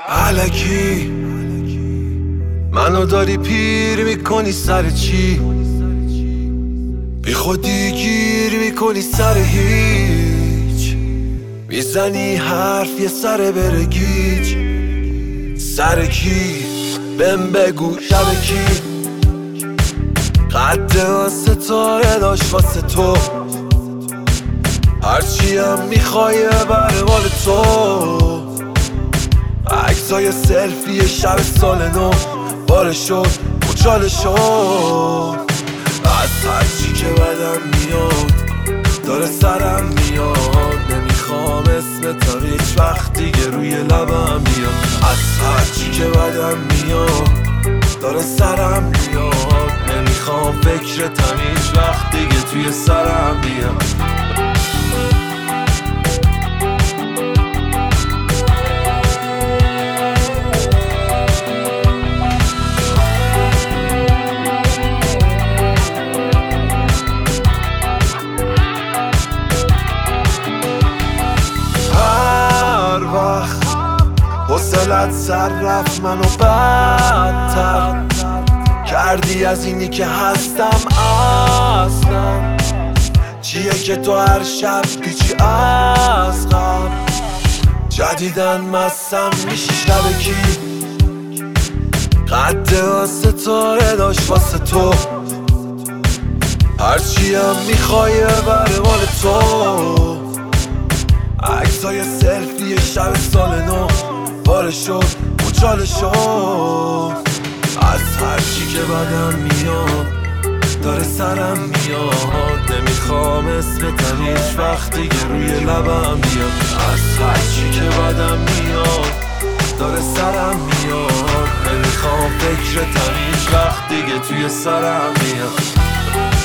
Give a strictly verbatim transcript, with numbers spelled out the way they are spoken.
الکی منو داری پیر میکنی سر چی؟ بی خودی گیر میکنی سر هیچ، میزنی حرف یه سر بره گیج. سر کی؟ بهم بگو شب کی؟ قد ستاره داشت واسه تو، هرچی هم میخوای بره مال تو. عکسای سلفی شب سال نو باره شد مچاله شد. از هرچی که بدم میاد داره سرم میاد، نمیخوام اسم تا هیچ وقت دیگه روی لبم بیاد. از هرچی که بدم میاد داره سرم میاد، نمیخوام فکرتم هیچ وقت دیگه توی سرم بیاد. حوصلت سر رفت منو بدتر کردی از اینی که هستم اصلا. چیه که تو هر شب پیچی از غم، جدیدن مستم میشی شب کی؟ قد ستاره داشت واسه تو، هرچی هم میخوای بره مال تو. عکسای سلفی شب سال نو باره شد مچاله شد. از هرچی که بدم میاد داره سرم میاد، نمیخوام اسمتم هیچ وقت دیگه روی لبم بیاد. از هرچی که بدم میاد داره سرم میاد، نمیخوام فکرتم هیچ وقت دیگه توی سرم بیاد.